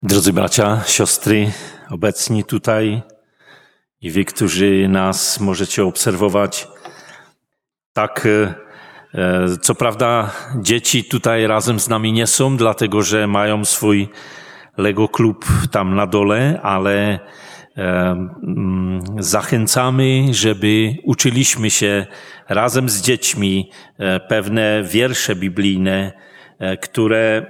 Drodzy bracia, siostry, obecni tutaj i wy, którzy nas możecie obserwować. Tak, co prawda dzieci tutaj razem z nami nie są, dlatego że mają swój Lego klub tam na dole, ale zachęcamy, żeby uczyliśmy się razem z dziećmi pewne wiersze biblijne, które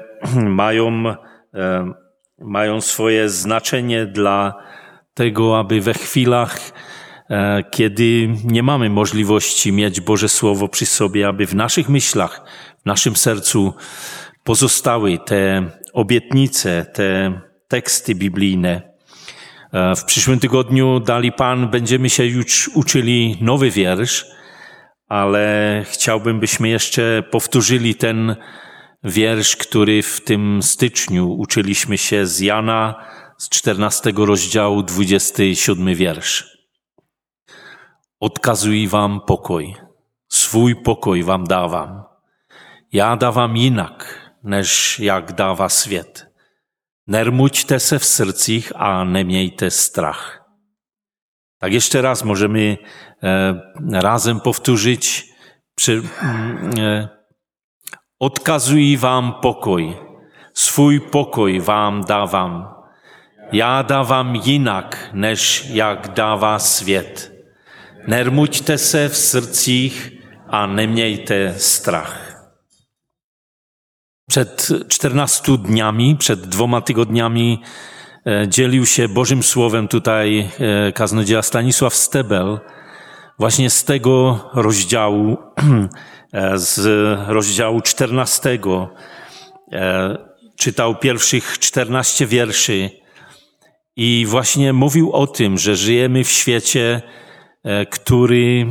mają swoje znaczenie dla tego, aby we chwilach, kiedy nie mamy możliwości mieć Boże Słowo przy sobie, aby w naszych myślach, w naszym sercu pozostały te obietnice, te teksty biblijne. W przyszłym tygodniu, dali Pan, będziemy się już uczyli nowy wiersz, ale chciałbym, byśmy jeszcze powtórzyli ten wiersz, który w tym styczniu uczyliśmy się z Jana, z 14 rozdziału, 27 wiersz. Odkazuję wam pokój, swój pokój wam dawam. Ja dawam inak, než jak dawa svět. Nermuďte se v srdcích a nemějte strach. Tak jeszcze raz możemy razem powtórzyć. Odkazuję wam pokój, swój pokój wam dawam. Ja dawam inak, než jak dává svět. Nermuďte se v srdcích a nemějte strach. Przed 14 dniami, przed 2 tygodniami dzielił się Bożym Słowem tutaj kaznodzieja Stanisław Stebel właśnie z tego rozdziału, z rozdziału 14. Czytał pierwszych 14 wierszy i właśnie mówił o tym, że żyjemy w świecie, który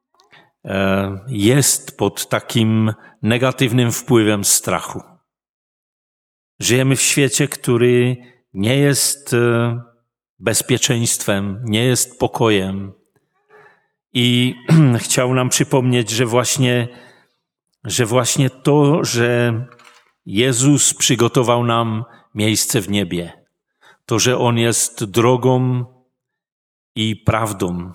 jest pod takim negatywnym wpływem strachu. Żyjemy w świecie, który nie jest bezpieczeństwem, nie jest pokojem. I chciał nam przypomnieć, że właśnie to, że Jezus przygotował nam miejsce w niebie, to, że On jest drogą i prawdą,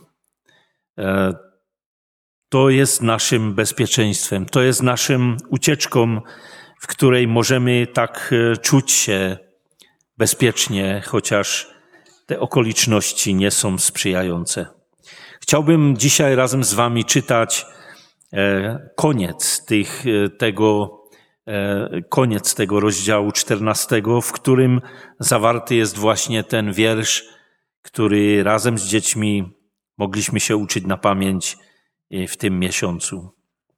to jest naszym bezpieczeństwem, to jest naszym ucieczką, w której możemy tak czuć się bezpiecznie, chociaż te okoliczności nie są sprzyjające. Chciałbym dzisiaj razem z wami czytać koniec tego rozdziału 14, w którym zawarty jest właśnie ten wiersz, który razem z dziećmi mogliśmy się uczyć na pamięć w tym miesiącu.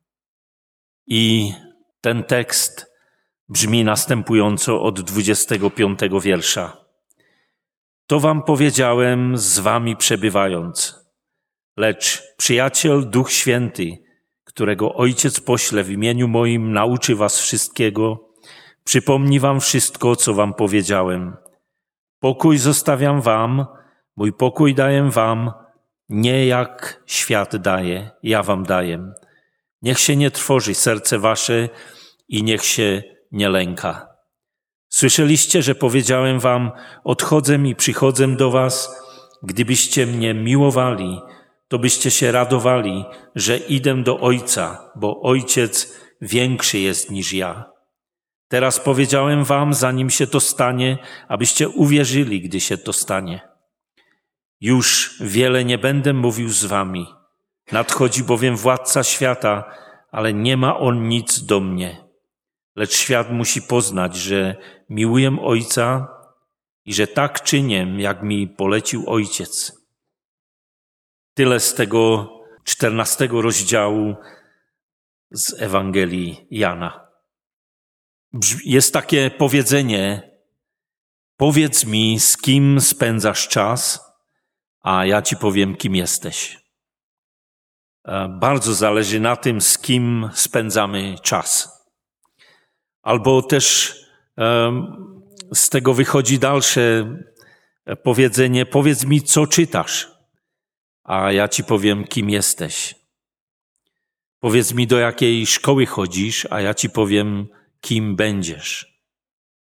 I ten tekst brzmi następująco od 25 wiersza. To wam powiedziałem z wami przebywając, lecz przyjaciel Duch Święty, którego Ojciec pośle w imieniu moim, nauczy was wszystkiego, przypomni wam wszystko, co wam powiedziałem. Pokój zostawiam wam, mój pokój daję wam, nie jak świat daje, ja wam daję. Niech się nie trwoży serce wasze i niech się nie lęka. Słyszeliście, że powiedziałem wam, odchodzę i przychodzę do was, gdybyście mnie miłowali, to byście się radowali, że idę do Ojca, bo Ojciec większy jest niż ja. Teraz powiedziałem wam, zanim się to stanie, abyście uwierzyli, gdy się to stanie. Już wiele nie będę mówił z wami. Nadchodzi bowiem władca świata, ale nie ma on nic do mnie. Lecz świat musi poznać, że miłuję Ojca i że tak czynię, jak mi polecił Ojciec. Tyle z tego 14 rozdziału z Ewangelii Jana. Jest takie powiedzenie, powiedz mi, z kim spędzasz czas, a ja ci powiem, kim jesteś. Bardzo zależy na tym, z kim spędzamy czas. Albo też z tego wychodzi dalsze powiedzenie, powiedz mi, co czytasz, a ja ci powiem, kim jesteś. Powiedz mi, do jakiej szkoły chodzisz, a ja ci powiem, kim będziesz.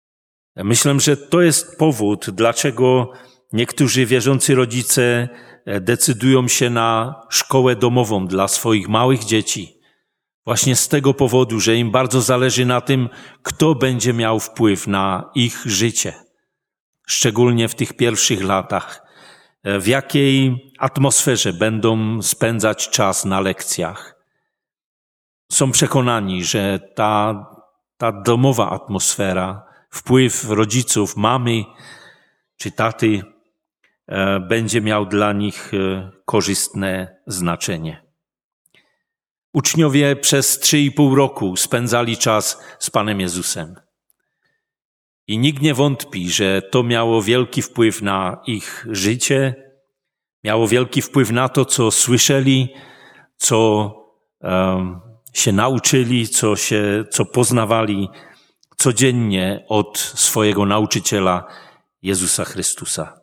Myślę, że to jest powód, dlaczego niektórzy wierzący rodzice decydują się na szkołę domową dla swoich małych dzieci. Właśnie z tego powodu, że im bardzo zależy na tym, kto będzie miał wpływ na ich życie. Szczególnie w tych pierwszych latach. W jakiej atmosferze będą spędzać czas na lekcjach. Są przekonani, że ta domowa atmosfera, wpływ rodziców, mamy czy taty będzie miał dla nich korzystne znaczenie. Uczniowie przez 3,5 roku spędzali czas z Panem Jezusem. I nikt nie wątpi, że to miało wielki wpływ na ich życie, miało wielki wpływ na to, co słyszeli, co się nauczyli, co poznawali codziennie od swojego nauczyciela Jezusa Chrystusa.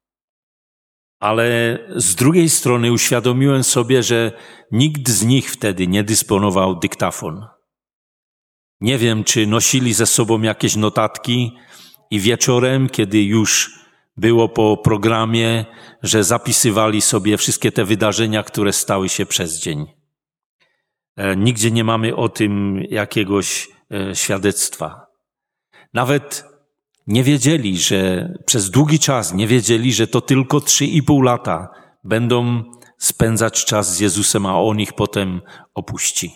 Ale z drugiej strony uświadomiłem sobie, że nikt z nich wtedy nie dysponował dyktafon. Nie wiem, czy nosili ze sobą jakieś notatki i wieczorem, kiedy już było po programie, że zapisywali sobie wszystkie te wydarzenia, które stały się przez dzień. Nigdzie nie mamy o tym jakiegoś świadectwa. Nawet nie wiedzieli, że przez długi czas nie wiedzieli, że to tylko 3,5 lata będą spędzać czas z Jezusem, a On ich potem opuści.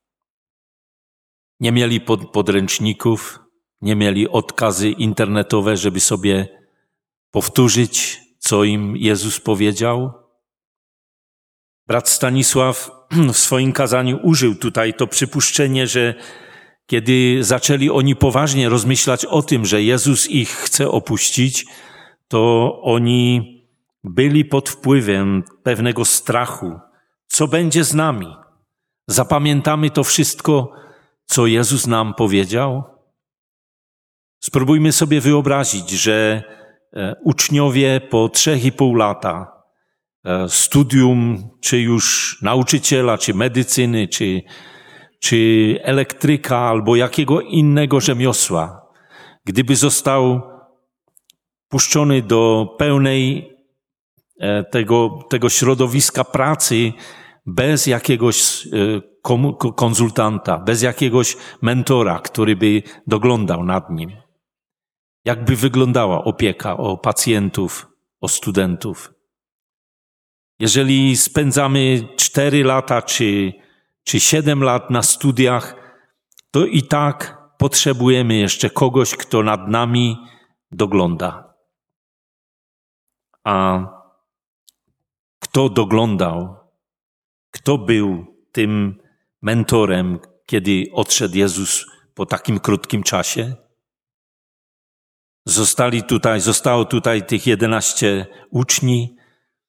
Nie mieli podręczników, nie mieli odkazy internetowe, żeby sobie powtórzyć, co im Jezus powiedział. Brat Stanisław w swoim kazaniu użył tutaj to przypuszczenie, że kiedy zaczęli oni poważnie rozmyślać o tym, że Jezus ich chce opuścić, to oni byli pod wpływem pewnego strachu. Co będzie z nami? Zapamiętamy to wszystko, co Jezus nam powiedział? Spróbujmy sobie wyobrazić, że uczniowie po 3,5 lata studium, czy już nauczyciela, czy medycyny, czy elektryka, albo jakiego innego rzemiosła, gdyby został puszczony do pełnej tego środowiska pracy bez jakiegoś konsultanta, bez jakiegoś mentora, który by doglądał nad nim. Jakby wyglądała opieka o pacjentów, o studentów. Jeżeli spędzamy 4 lata czy 7 lat na studiach, to i tak potrzebujemy jeszcze kogoś, kto nad nami dogląda. A kto doglądał, kto był tym mentorem, kiedy odszedł Jezus po takim krótkim czasie? Zostało tutaj tych 11 uczniów,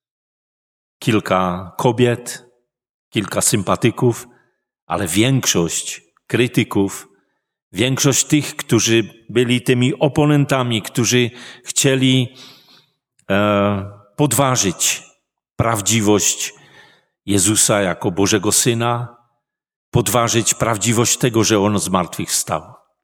kilka kobiet, kilka sympatyków, ale większość krytyków, większość tych, którzy byli tymi oponentami, którzy chcieli podważyć prawdziwość Jezusa jako Bożego Syna, podważyć prawdziwość tego, że On zmartwychwstał.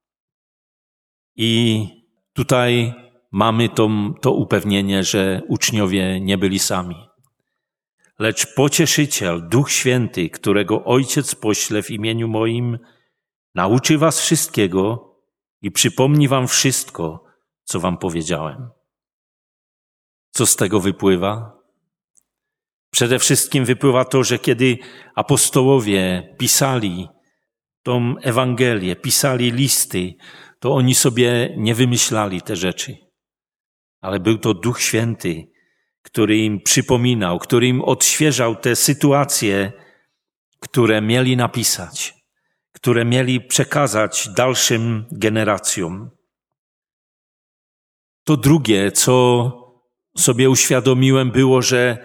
I tutaj mamy to upewnienie, że uczniowie nie byli sami. Lecz Pocieszyciel, Duch Święty, którego Ojciec pośle w imieniu moim, nauczy was wszystkiego i przypomni wam wszystko, co wam powiedziałem. Co z tego wypływa? Przede wszystkim wypływa to, że kiedy apostołowie pisali tą Ewangelię, pisali listy, to oni sobie nie wymyślali te rzeczy. Ale był to Duch Święty, który im przypominał, który im odświeżał te sytuacje, które mieli napisać, które mieli przekazać dalszym generacjom. To drugie, co sobie uświadomiłem, było,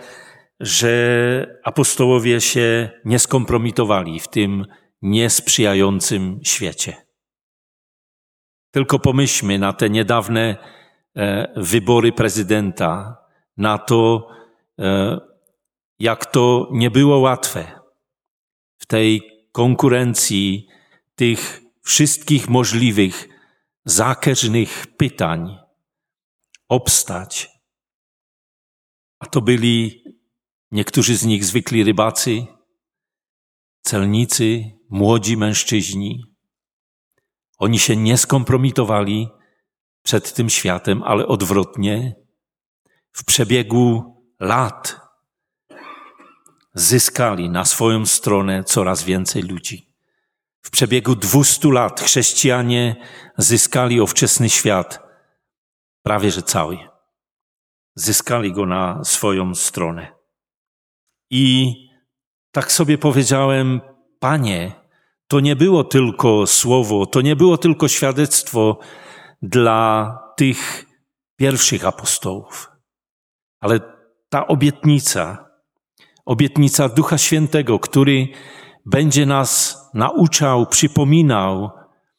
że apostołowie się nie skompromitowali w tym niesprzyjającym świecie. Tylko pomyślmy na te niedawne wybory prezydenta, na to, jak to nie było łatwe w tej konkurencji tych wszystkich możliwych zákeřnych pytań obstać. A to byli niektórzy z nich zwykli rybacy, celnicy, młodzi mężczyźni. Oni się nie skompromitowali przed tym światem, ale odwrotnie, w przebiegu lat zyskali na swoją stronę coraz więcej ludzi. W przebiegu 200 lat chrześcijanie zyskali ówczesny świat prawie że cały. Zyskali go na swoją stronę. I tak sobie powiedziałem, Panie, to nie było tylko słowo, to nie było tylko świadectwo dla tych pierwszych apostołów, ale ta obietnica Ducha Świętego, który będzie nas nauczał, przypominał,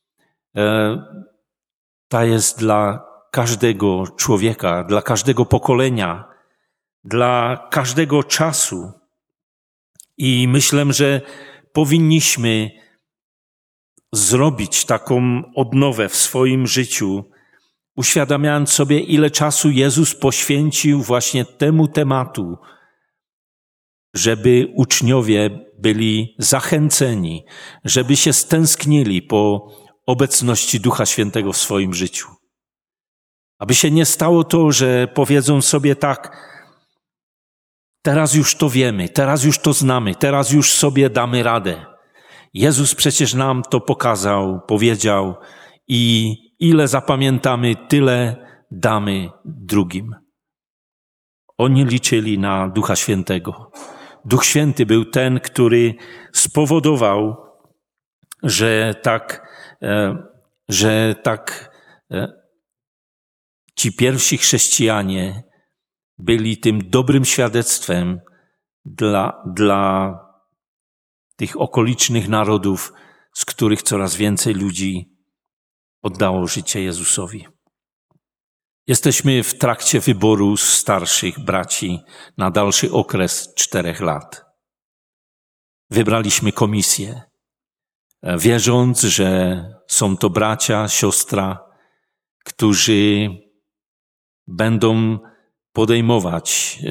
ta jest dla każdego człowieka, dla każdego pokolenia, dla każdego czasu. I myślę, że powinniśmy zrobić taką odnowę w swoim życiu, uświadamiając sobie, ile czasu Jezus poświęcił właśnie temu tematu, żeby uczniowie byli zachęceni, żeby się stęsknili po obecności Ducha Świętego w swoim życiu. Aby się nie stało to, że powiedzą sobie tak, teraz już to wiemy, teraz już to znamy, teraz już sobie damy radę. Jezus przecież nam to pokazał, powiedział i ile zapamiętamy, tyle damy drugim. Oni liczyli na Ducha Świętego. Duch Święty był ten, który spowodował, że tak ci pierwsi chrześcijanie byli tym dobrym świadectwem dla tych okolicznych narodów, z których coraz więcej ludzi oddało życie Jezusowi. Jesteśmy w trakcie wyboru starszych braci na dalszy okres 4 lat. Wybraliśmy komisję, wierząc, że są to bracia, siostra, którzy będą podejmować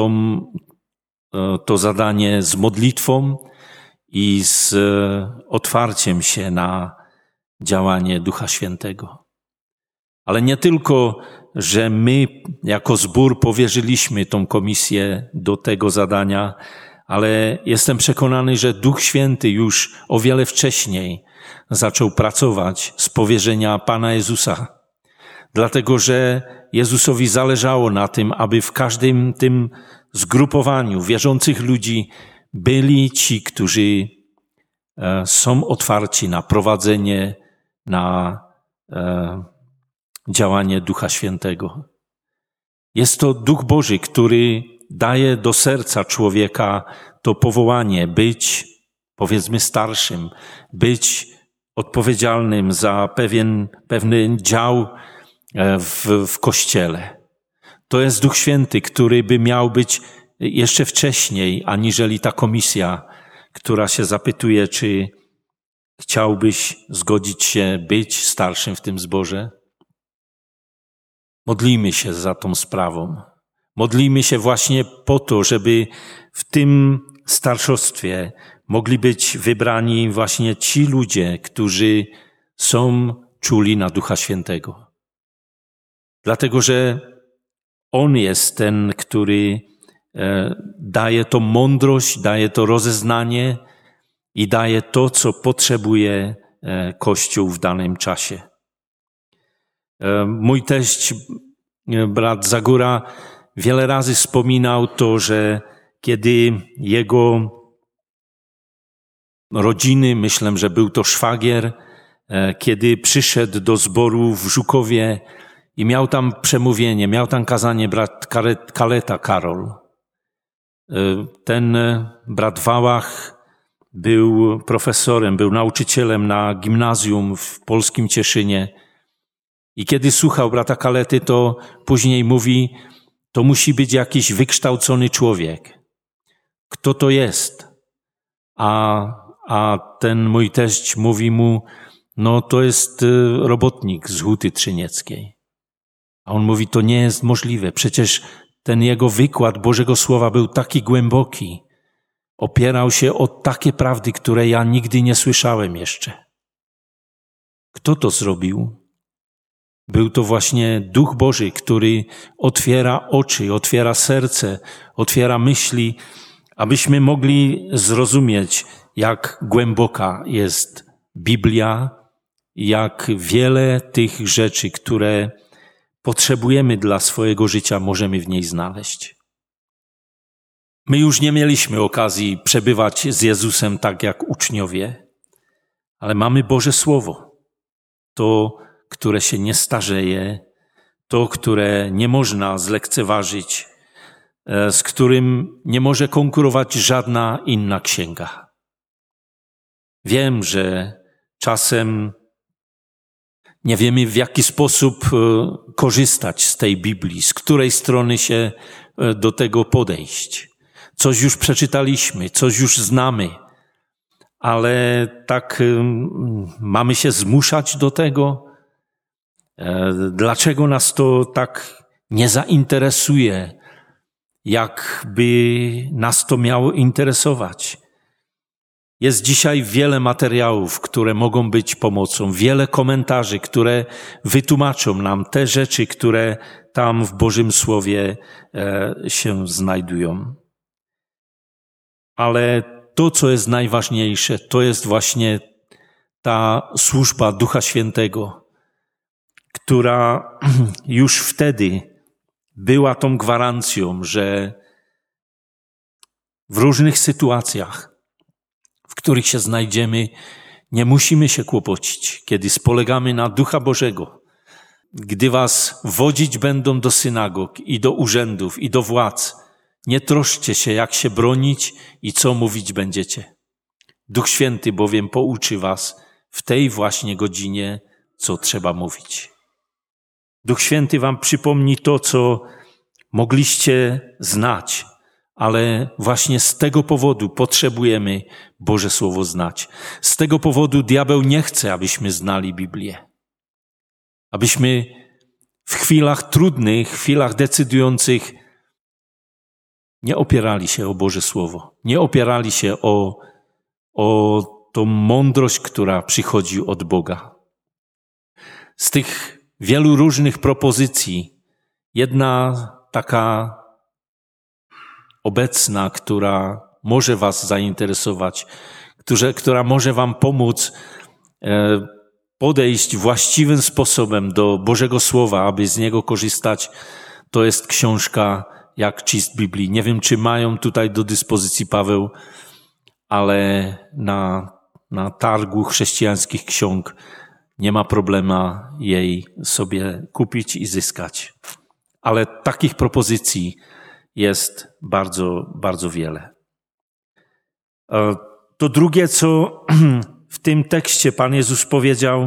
to zadanie z modlitwą i z otwarciem się na działanie Ducha Świętego. Ale nie tylko, że my jako zbór powierzyliśmy tą komisję do tego zadania, ale jestem przekonany, że Duch Święty już o wiele wcześniej zaczął pracować z powierzenia Pana Jezusa. Dlatego, że Jezusowi zależało na tym, aby w każdym tym zgrupowaniu wierzących ludzi byli ci, którzy są otwarci na prowadzenie, na działanie Ducha Świętego. Jest to Duch Boży, który daje do serca człowieka to powołanie być, powiedzmy, starszym, być odpowiedzialnym za pewny dział w Kościele. To jest Duch Święty, który by miał być jeszcze wcześniej, aniżeli ta komisja, która się zapytuje, czy chciałbyś zgodzić się być starszym w tym zborze. Modlijmy się za tą sprawą. Modlijmy się właśnie po to, żeby w tym starszostwie mogli być wybrani właśnie ci ludzie, którzy są czuli na Ducha Świętego. Dlatego, że On jest ten, który daje to mądrość, daje to rozeznanie i daje to, co potrzebuje Kościół w danym czasie. Mój teść, brat Zagóra, wiele razy wspominał to, że kiedy jego rodziny, myślę, że był to szwagier, kiedy przyszedł do zboru w Żukowie i miał tam przemówienie, miał tam kazanie brat Kaleta Karol. Ten brat Wałach był profesorem, był nauczycielem na gimnazjum w polskim Cieszynie. I kiedy słuchał brata Kalety, to później mówi, to musi być jakiś wykształcony człowiek. Kto to jest? A ten mój teść mówi mu, no to jest robotnik z Huty Trzynieckiej. A on mówi, to nie jest możliwe. Przecież ten jego wykład Bożego Słowa był taki głęboki. Opierał się o takie prawdy, które ja nigdy nie słyszałem jeszcze. Kto to zrobił? Był to właśnie Duch Boży, który otwiera oczy, otwiera serce, otwiera myśli, abyśmy mogli zrozumieć, jak głęboka jest Biblia, jak wiele tych rzeczy, które potrzebujemy dla swojego życia, możemy w niej znaleźć. My już nie mieliśmy okazji przebywać z Jezusem tak jak uczniowie, ale mamy Boże Słowo. To, które się nie starzeje, to, które nie można zlekceważyć, z którym nie może konkurować żadna inna księga. Wiem, że czasem nie wiemy, w jaki sposób korzystać z tej Biblii, z której strony się do tego podejść. Coś już przeczytaliśmy, coś już znamy, ale tak mamy się zmuszać do tego? Dlaczego nas to tak nie zainteresuje, jakby nas to miało interesować? Jest dzisiaj wiele materiałów, które mogą być pomocą, wiele komentarzy, które wytłumaczą nam te rzeczy, które tam w Bożym Słowie się znajdują. Ale to, co jest najważniejsze, to jest właśnie ta służba Ducha Świętego, która już wtedy była tą gwarancją, że w różnych sytuacjach, w których się znajdziemy, nie musimy się kłopocić, kiedy spolegamy na Ducha Bożego. Gdy was wodzić będą do synagog i do urzędów i do władz, nie troszczcie się, jak się bronić i co mówić będziecie. Duch Święty bowiem pouczy was w tej właśnie godzinie, co trzeba mówić. Duch Święty wam przypomni to, co mogliście znać, ale właśnie z tego powodu potrzebujemy Boże Słowo znać. Z tego powodu diabeł nie chce, abyśmy znali Biblię. Abyśmy w chwilach trudnych, chwilach decydujących nie opierali się o Boże Słowo. Nie opierali się o tą mądrość, która przychodzi od Boga. Z tych wielu różnych propozycji jedna taka obecna, która może was zainteresować, która może wam pomóc podejść właściwym sposobem do Bożego Słowa, aby z niego korzystać, to jest książka Jak czyst Biblii. Nie wiem, czy mają tutaj do dyspozycji, Paweł, ale na targu chrześcijańskich ksiąg nie ma problemu jej sobie kupić i zyskać. Ale takich propozycji jest bardzo, bardzo wiele. To drugie, co w tym tekście Pan Jezus powiedział,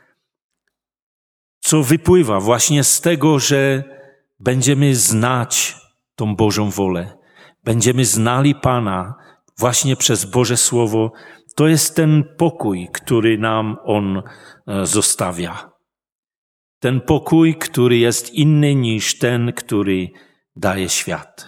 co wypływa właśnie z tego, że będziemy znać tą Bożą wolę. Będziemy znali Pana właśnie przez Boże Słowo. To jest ten pokój, który nam On zostawia. Ten pokój, który jest inny niż ten, który daje świat.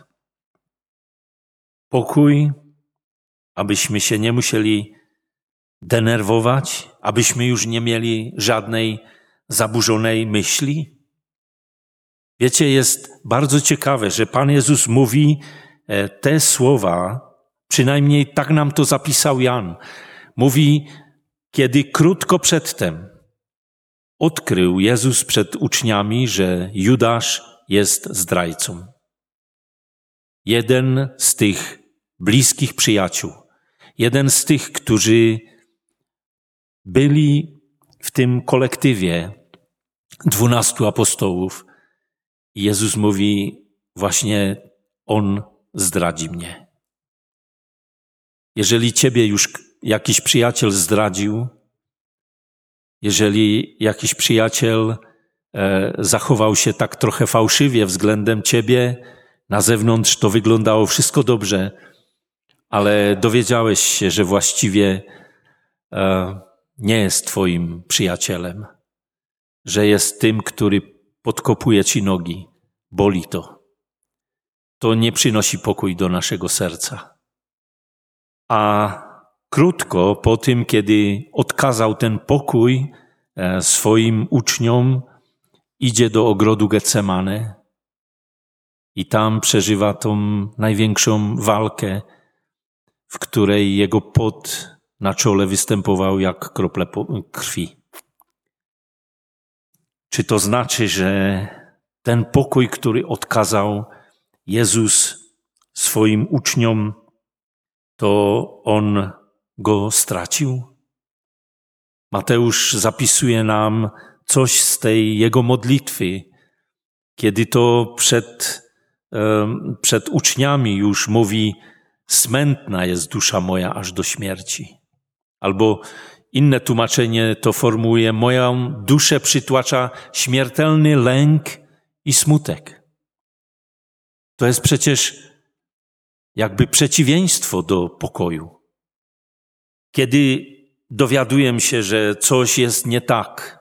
Pokój, abyśmy się nie musieli denerwować, abyśmy już nie mieli żadnej zaburzonej myśli. Wiecie, jest bardzo ciekawe, że Pan Jezus mówi te słowa, przynajmniej tak nam to zapisał Jan. Mówi, kiedy krótko przedtem odkrył Jezus przed uczniami, że Judasz jest zdrajcą. Jeden z tych bliskich przyjaciół, jeden z tych, którzy byli w tym kolektywie 12 apostołów. I Jezus mówi, właśnie On zdradzi mnie. Jeżeli ciebie już jakiś przyjaciel zdradził, jeżeli jakiś przyjaciel zachował się tak trochę fałszywie względem ciebie, na zewnątrz to wyglądało wszystko dobrze, ale dowiedziałeś się, że właściwie nie jest twoim przyjacielem, że jest tym, który podkopuje ci nogi. Boli to. To nie przynosi pokój do naszego serca. A krótko po tym, kiedy odkazał ten pokój swoim uczniom, idzie do ogrodu Getsemane i tam przeżywa tą największą walkę, w której jego pot na czole występował jak krople krwi. Czy to znaczy, że ten pokój, który odkazał Jezus swoim uczniom, to on go stracił? Mateusz zapisuje nam coś z tej jego modlitwy, kiedy to przed uczniami już mówi: smętna jest dusza moja aż do śmierci. Albo inne tłumaczenie to formułuje: moją duszę przytłacza śmiertelny lęk i smutek. To jest przecież jakby przeciwieństwo do pokoju. Kiedy dowiaduję się, że coś jest nie tak,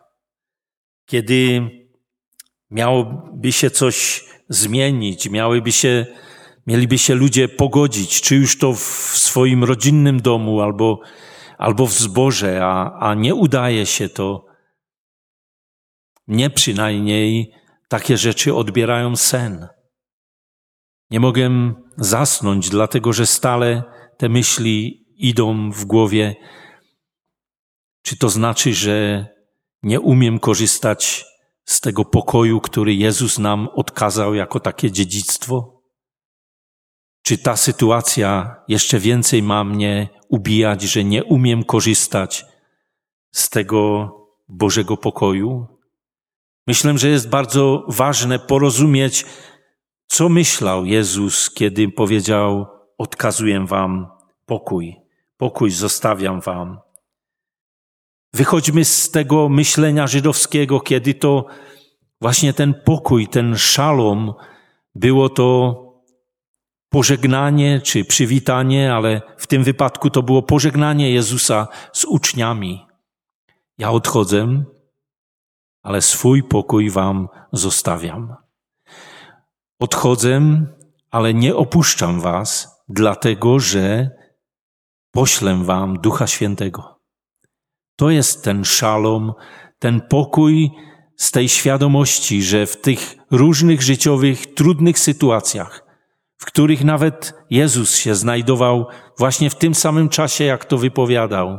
kiedy miałoby się coś zmienić, mieliby się ludzie pogodzić, czy już to w swoim rodzinnym domu albo w zborze, a nie udaje się to, mnie przynajmniej takie rzeczy odbierają sen. Nie mogę zasnąć, dlatego że stale te myśli idą w głowie. Czy to znaczy, że nie umiem korzystać z tego pokoju, który Jezus nam odkazał jako takie dziedzictwo? Czy ta sytuacja jeszcze więcej ma mnie ubijać, że nie umiem korzystać z tego Bożego pokoju? Myślę, że jest bardzo ważne porozumieć, co myślał Jezus, kiedy powiedział: odkazuję wam pokój zostawiam wam. Wychodźmy z tego myślenia żydowskiego, kiedy to właśnie ten pokój, ten szalom, było to pożegnanie czy przywitanie, ale w tym wypadku to było pożegnanie Jezusa z uczniami. Ja odchodzę, ale swój pokój wam zostawiam. Odchodzę, ale nie opuszczam was, dlatego że poślę wam Ducha Świętego. To jest ten szalom, ten pokój z tej świadomości, że w tych różnych życiowych, trudnych sytuacjach, w których nawet Jezus się znajdował właśnie w tym samym czasie, jak to wypowiadał,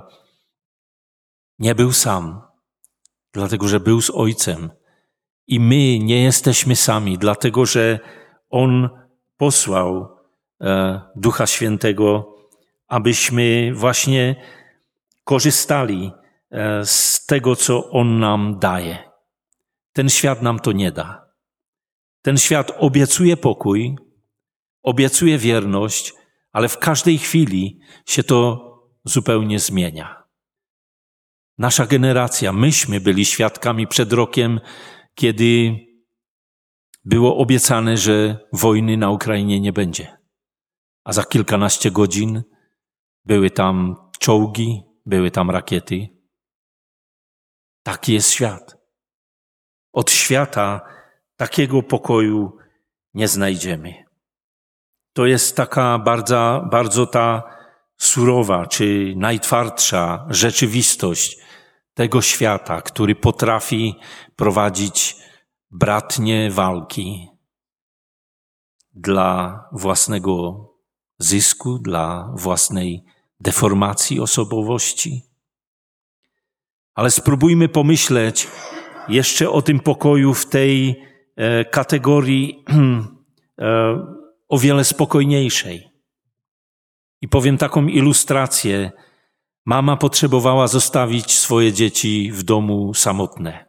nie był sam, dlatego że był z Ojcem. I my nie jesteśmy sami, dlatego że On posłał Ducha Świętego, abyśmy właśnie korzystali z tego, co On nam daje. Ten świat nam to nie da. Ten świat obiecuje pokój, obiecuje wierność, ale w każdej chwili się to zupełnie zmienia. Nasza generacja, myśmy byli świadkami przed rokiem, kiedy było obiecane, że wojny na Ukrainie nie będzie. A za kilkanaście godzin były tam czołgi, były tam rakiety. Taki jest świat. Od świata takiego pokoju nie znajdziemy. To jest taka bardzo ta surowa, czy najtwardsza rzeczywistość tego świata, który potrafi prowadzić bratnie walki dla własnego zysku, dla własnej deformacji osobowości. Ale spróbujmy pomyśleć jeszcze o tym pokoju w tej kategorii o wiele spokojniejszej. I powiem taką ilustrację. Mama potrzebowała zostawić swoje dzieci w domu samotne.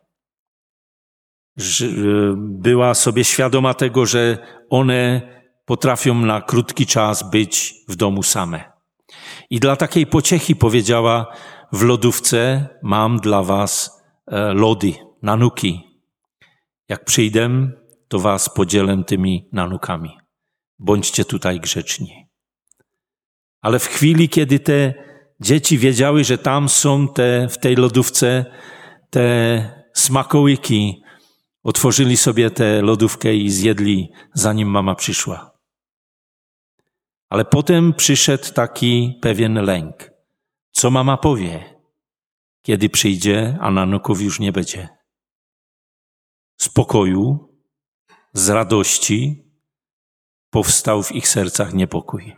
Była sobie świadoma tego, że one potrafią na krótki czas być w domu same. I dla takiej pociechy powiedziała: w lodówce mam dla was lody, nanuki. Jak przyjdę, to was podzielę tymi nanukami. Bądźcie tutaj grzeczni. Ale w chwili, kiedy te dzieci wiedziały, że tam są w tej lodówce te smakołyki. Otworzyli sobie tę lodówkę i zjedli, zanim mama przyszła. Ale potem przyszedł taki pewien lęk. Co mama powie, kiedy przyjdzie, a nanuków już nie będzie? Z pokoju, z radości powstał w ich sercach niepokój.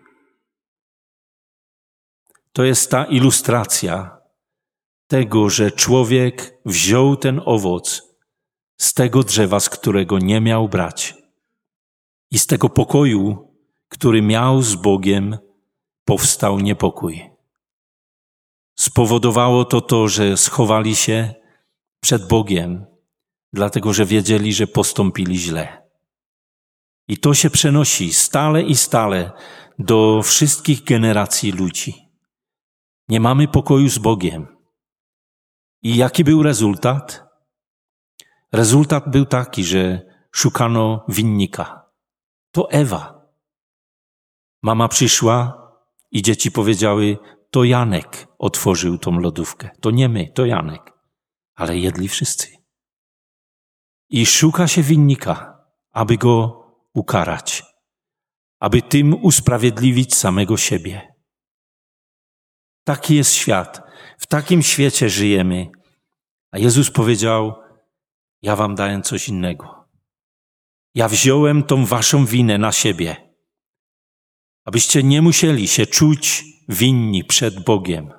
To jest ta ilustracja tego, że człowiek wziął ten owoc z tego drzewa, z którego nie miał brać. I z tego pokoju, który miał z Bogiem, powstał niepokój. Spowodowało to, że schowali się przed Bogiem, dlatego że wiedzieli, że postąpili źle. I to się przenosi stale i stale do wszystkich generacji ludzi. Nie mamy pokoju z Bogiem. I jaki był rezultat? Rezultat był taki, że szukano winnika. To Ewa. Mama przyszła i dzieci powiedziały, to Janek otworzył tą lodówkę. To nie my, to Janek. Ale jedli wszyscy. I szuka się winnika, aby go ukarać, aby tym usprawiedliwić samego siebie. Taki jest świat. W takim świecie żyjemy. A Jezus powiedział, ja wam daję coś innego. Ja wziąłem tą waszą winę na siebie, abyście nie musieli się czuć winni przed Bogiem.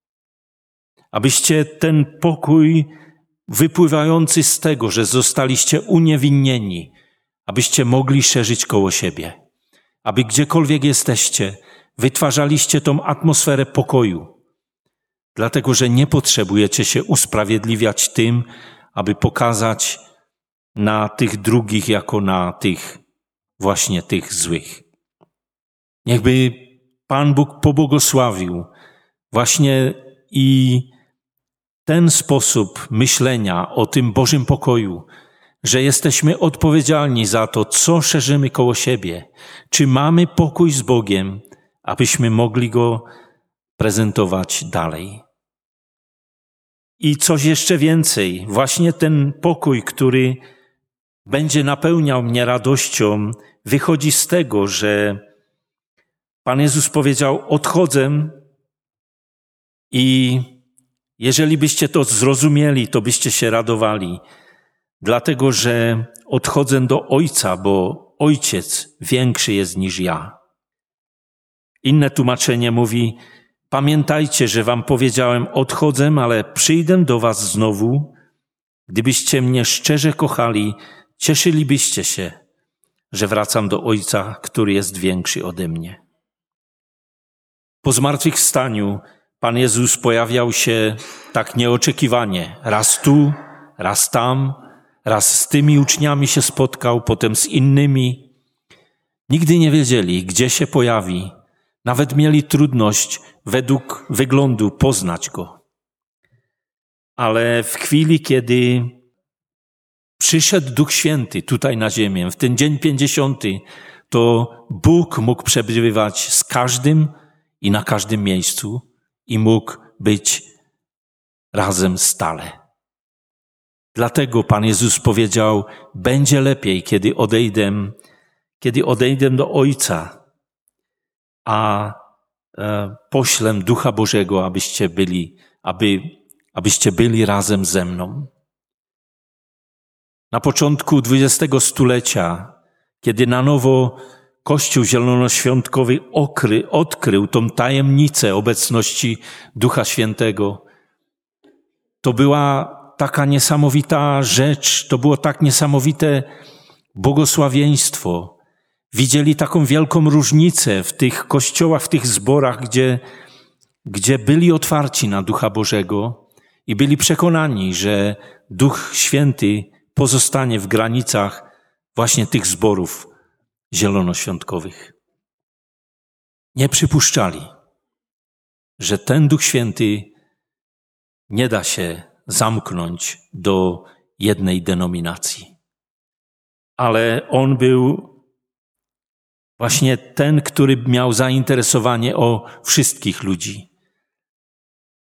Abyście ten pokój wypływający z tego, że zostaliście uniewinnieni, abyście mogli szerzyć koło siebie. Aby gdziekolwiek jesteście, wytwarzaliście tą atmosferę pokoju. Dlatego, że nie potrzebujecie się usprawiedliwiać tym, aby pokazać na tych drugich jako na tych właśnie tych złych. Niechby Pan Bóg pobłogosławił właśnie i ten sposób myślenia o tym Bożym pokoju, że jesteśmy odpowiedzialni za to, co szerzymy koło siebie. Czy mamy pokój z Bogiem, abyśmy mogli go prezentować dalej. I coś jeszcze więcej, właśnie ten pokój, który będzie napełniał mnie radością, wychodzi z tego, że Pan Jezus powiedział, odchodzę i jeżeli byście to zrozumieli, to byście się radowali, dlatego że odchodzę do Ojca, bo Ojciec większy jest niż ja. Inne tłumaczenie mówi, pamiętajcie, że wam powiedziałem, odchodzę, ale przyjdę do was znowu. Gdybyście mnie szczerze kochali, cieszylibyście się, że wracam do Ojca, który jest większy ode mnie. Po zmartwychwstaniu Pan Jezus pojawiał się tak nieoczekiwanie. Raz tu, raz tam, raz z tymi uczniami się spotkał, potem z innymi. Nigdy nie wiedzieli, gdzie się pojawi. Nawet mieli trudność według wyglądu poznać Go. Ale w chwili, kiedy przyszedł Duch Święty tutaj na ziemię, w ten dzień 50, to Bóg mógł przebywać z każdym i na każdym miejscu i mógł być razem stale. Dlatego Pan Jezus powiedział, będzie lepiej, kiedy odejdę do Ojca, a poślę Ducha Bożego, abyście byli razem ze mną. Na początku XX stulecia, kiedy na nowo Kościół Zielonoświątkowy odkrył tą tajemnicę obecności Ducha Świętego, to była taka niesamowita rzecz, to było tak niesamowite błogosławieństwo. Widzieli taką wielką różnicę w tych kościołach, w tych zborach, gdzie byli otwarci na Ducha Bożego i byli przekonani, że Duch Święty pozostanie w granicach właśnie tych zborów zielonoświątkowych. Nie przypuszczali, że ten Duch Święty nie da się zamknąć do jednej denominacji. Ale on był właśnie ten, który miał zainteresowanie o wszystkich ludzi.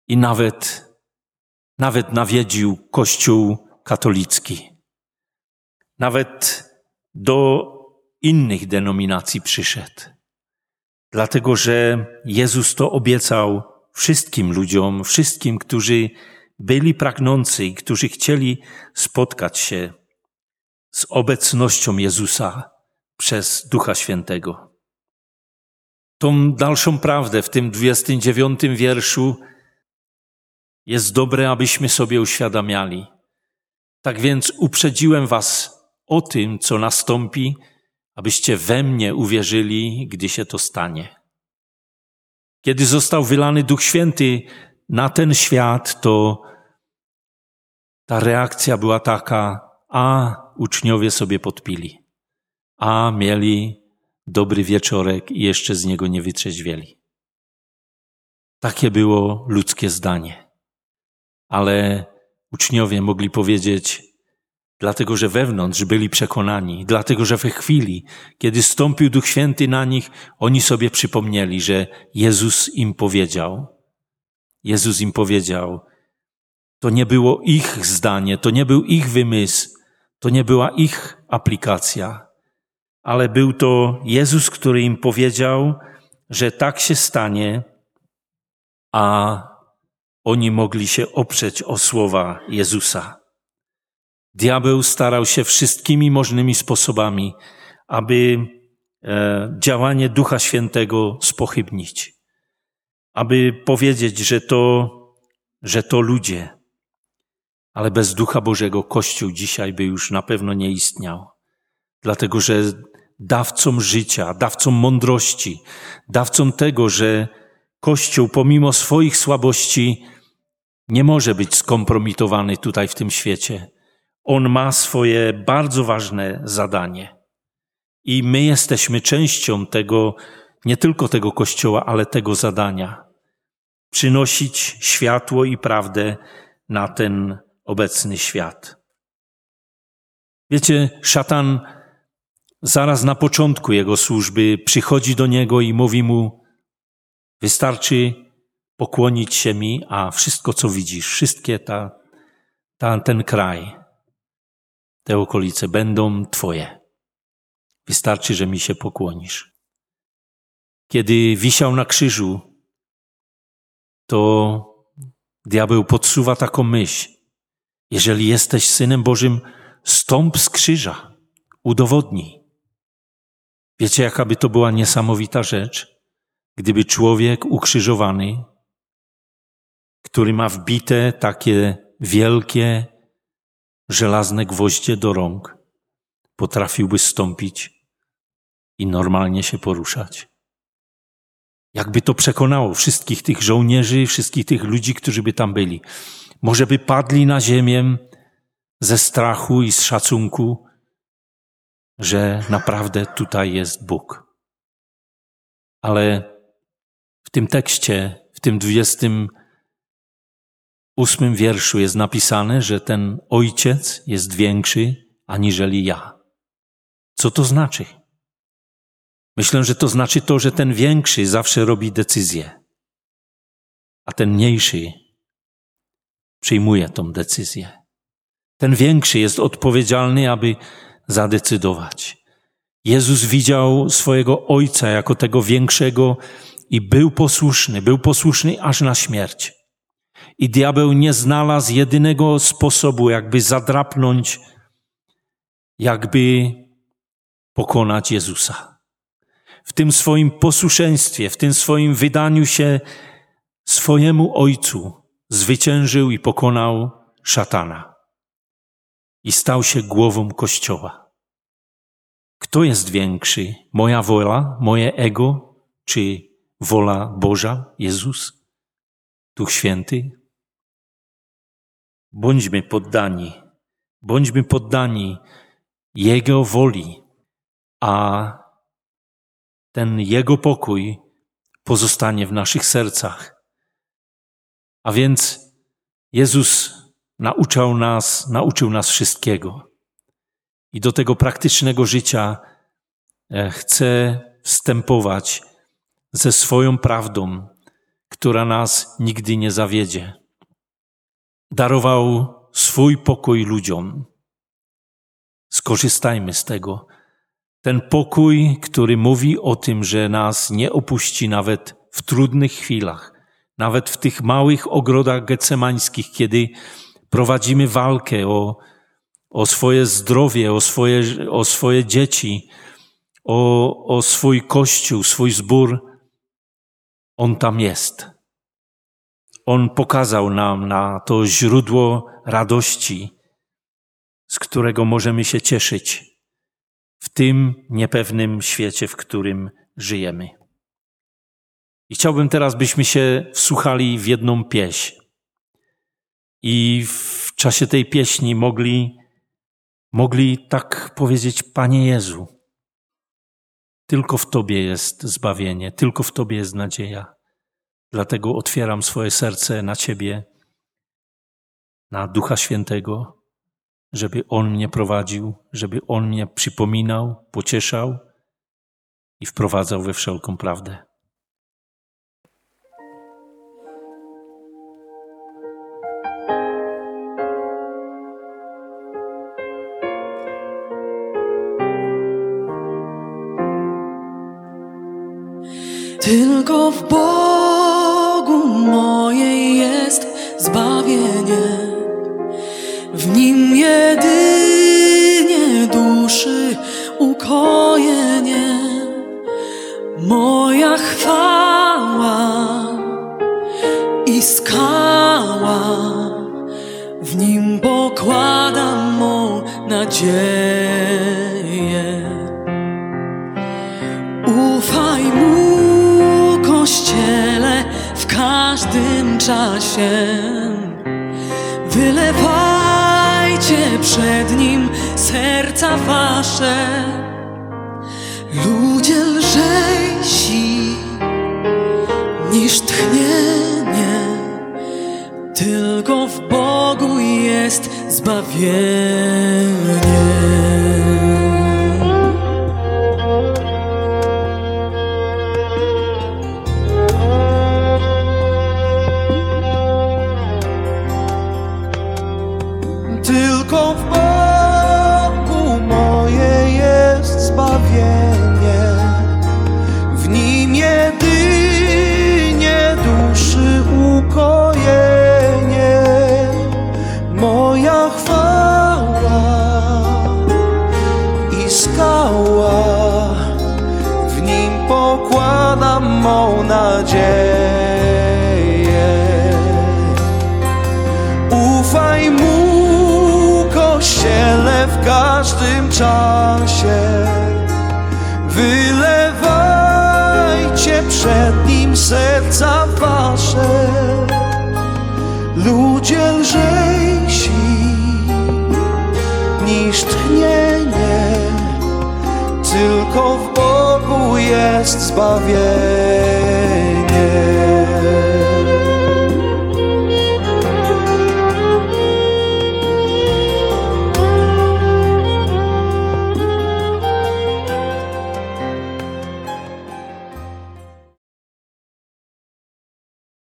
i nawet nawiedził Kościół katolicki. Nawet do innych denominacji przyszedł. Dlatego, że Jezus to obiecał wszystkim ludziom, wszystkim, którzy byli pragnący i którzy chcieli spotkać się z obecnością Jezusa przez Ducha Świętego. Tą dalszą prawdę w tym 29 wierszu jest dobre, abyśmy sobie uświadamiali. Tak więc uprzedziłem was o tym, co nastąpi, abyście we mnie uwierzyli, gdy się to stanie. Kiedy został wylany Duch Święty na ten świat, to ta reakcja była taka, a uczniowie sobie podpili, a mieli dobry wieczorek i jeszcze z niego nie wytrzeźwieli. Takie było ludzkie zdanie. Ale uczniowie mogli powiedzieć, dlatego że wewnątrz byli przekonani, dlatego że we chwili, kiedy stąpił Duch Święty na nich, oni sobie przypomnieli, że Jezus im powiedział, to nie było ich zdanie, to nie był ich wymysł, to nie była ich aplikacja, ale był to Jezus, który im powiedział, że tak się stanie, a oni mogli się oprzeć o słowa Jezusa. Diabeł starał się wszystkimi możnymi sposobami, aby działanie Ducha Świętego spochybnić, aby powiedzieć, że to ludzie, ale bez Ducha Bożego Kościół dzisiaj by już na pewno nie istniał. Dlatego, że dawcą życia, dawcą mądrości, dawcą tego, że Kościół pomimo swoich słabości nie może być skompromitowany tutaj w tym świecie. On ma swoje bardzo ważne zadanie. I my jesteśmy częścią tego, nie tylko tego Kościoła, ale tego zadania. Przynosić światło i prawdę na ten obecny świat. Wiecie, szatan zaraz na początku jego służby przychodzi do niego i mówi mu, wystarczy pokłonić się mi, a wszystko, co widzisz, wszystkie ten kraj, te okolice będą twoje. Wystarczy, że mi się pokłonisz. Kiedy wisiał na krzyżu, to diabeł podsuwa taką myśl. Jeżeli jesteś Synem Bożym, stąp z krzyża, udowodnij. Wiecie, jaka by to była niesamowita rzecz, gdyby człowiek ukrzyżowany, który ma wbite takie wielkie, żelazne gwoździe do rąk, potrafiłby stąpić i normalnie się poruszać. Jakby to przekonało wszystkich tych żołnierzy, wszystkich tych ludzi, którzy by tam byli. Może by padli na ziemię ze strachu i z szacunku, że naprawdę tutaj jest Bóg. Ale w tym tekście, w tym 28 wierszu jest napisane, że ten Ojciec jest większy aniżeli ja. Co to znaczy? Myślę, że to znaczy to, że ten większy zawsze robi decyzję, a ten mniejszy przyjmuje tą decyzję. Ten większy jest odpowiedzialny, aby zadecydować. Jezus widział swojego Ojca jako tego większego i był posłuszny aż na śmierć. I diabeł nie znalazł jedynego sposobu, jakby zadrapnąć, jakby pokonać Jezusa. W tym swoim posłuszeństwie, w tym swoim wydaniu się swojemu Ojcu zwyciężył i pokonał szatana. I stał się głową Kościoła. Kto jest większy? Moja wola, moje ego, czy wola Boża, Jezus, Duch Święty? Bądźmy poddani Jego woli, a ten Jego pokój pozostanie w naszych sercach. A więc Jezus nauczył nas wszystkiego. I do tego praktycznego życia chce wstępować ze swoją prawdą, która nas nigdy nie zawiedzie. Darował swój pokój ludziom. Skorzystajmy z tego. Ten pokój, który mówi o tym, że nas nie opuści nawet w trudnych chwilach, nawet w tych małych ogrodach getsemańskich, kiedy prowadzimy walkę o swoje zdrowie, o swoje dzieci, o swój kościół, swój zbór. On tam jest. On pokazał nam na to źródło radości, z którego możemy się cieszyć w tym niepewnym świecie, w którym żyjemy. I chciałbym teraz, byśmy się wsłuchali w jedną pieśń i w czasie tej pieśni mogli tak powiedzieć: Panie Jezu, tylko w Tobie jest zbawienie, tylko w Tobie jest nadzieja. Dlatego otwieram swoje serce na Ciebie, na Ducha Świętego, żeby On mnie prowadził, żeby On mnie przypominał, pocieszał i wprowadzał we wszelką prawdę. Tylko w Bogu mojej jest zbawienie, w Nim jedynie duszy ukojenie. Moja chwała i skała, w Nim pokładam mą nadzieję. Ufaj Mu, Kościele, w każdym czasie. Wylewajcie przed Nim serca wasze. Ludzie lżejsi niż tchnienie, tylko w Bogu jest zbawienie. Tylko w Bogu moje jest zbawienie, w Nim jedynie duszy ukojenie. Moja chwała i skała, w Nim pokładam mą nadzieję. Ufaj Mu, Kościele, w każdym czasie. Wylewajcie przed Nim serca wasze. Ludzie lżejsi niż tchnienie, tylko w Bogu jest zbawienie.